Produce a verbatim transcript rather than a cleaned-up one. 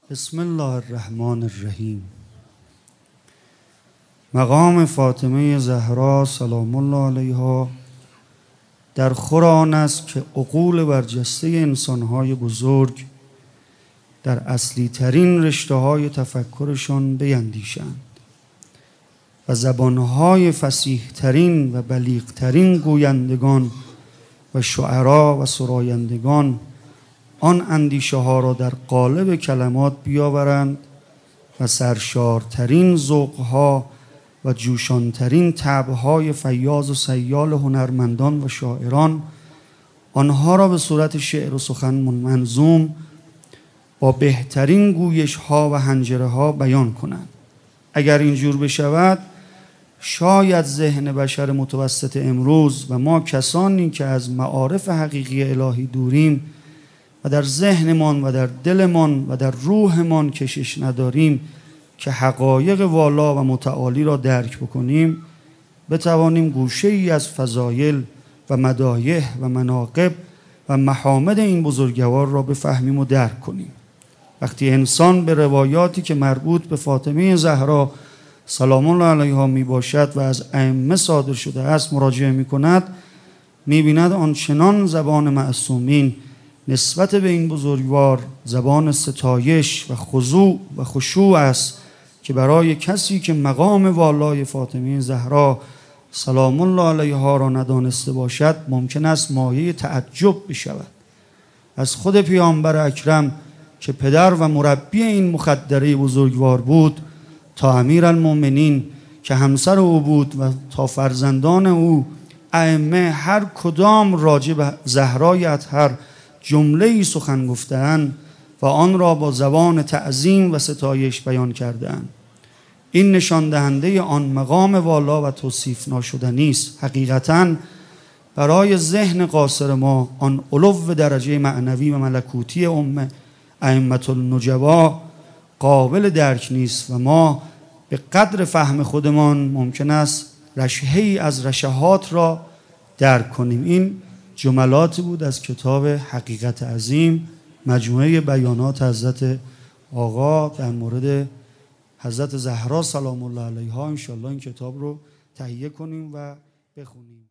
بسم الله الرحمن الرحیم. مقام فاطمه زهرا سلام الله علیها در خور آن است که عقول برجسته انسانهای بزرگ در اصلی ترین رشته های تفکرشان بیندیشند و زبانهای فصیح ترین و بلیغ ترین گویندگان و شعرا و سرایندگان آن اندیشه ها را در قالب کلمات بیاورند و سرشارترین ذوقها و جوشانترین طبعهای فیاض و سیال هنرمندان و شاعران آنها را به صورت شعر و سخن منظوم با بهترین گویش ها و حنجره ها بیان کنند. اگر اینجور بشود شاید ذهن بشر متوسط امروز و ما کسانی که از معارف حقیقی الهی دوریم و در ذهنمان و در دلمان و در روحمان کشش نداریم که حقایق والا و متعالی را درک بکنیم، بتوانیم گوشه ای از فضایل و مدایح و مناقب و محامد این بزرگوار را بفهمیم و درک کنیم. وقتی انسان به روایاتی که مربوط به فاطمه زهرا سلام الله علیها می باشد و از ائمه صادر شده است مراجعه می کند، می بیند آنچنان زبان معصومین نسبت به این بزرگوار زبان ستایش و خضوع و خشوع است که برای کسی که مقام والای فاطمه زهرا سلام الله علیها را ندانسته باشد ممکن است مایه تعجب بشود. از خود پیامبر اکرم که پدر و مربی این مخدره بزرگوار بود تا امیرالمؤمنین که همسر او بود و تا فرزندان او ائمه هر کدام راجع به زهرای اطهر جمله‌ای سخن گفته‌اند و آن را با زبان تعظیم و ستایش بیان کرده‌اند. این نشان دهنده آن مقام والا و توصیف ناشدنی است. حقیقتاً برای ذهن قاصر ما آن علو درجه معنوی و ملکوتی ام ائمة النجبا قابل درک نیست و ما به قدر فهم خودمان ممکن است رشحه‌ای از رشحات را درک کنیم. این جملاتی بود از کتاب حقیقت عظیم، مجموعه بیانات حضرت آقا در مورد حضرت زهرا سلام الله علیها. انشاءالله این کتاب رو تهیه کنیم و بخونیم.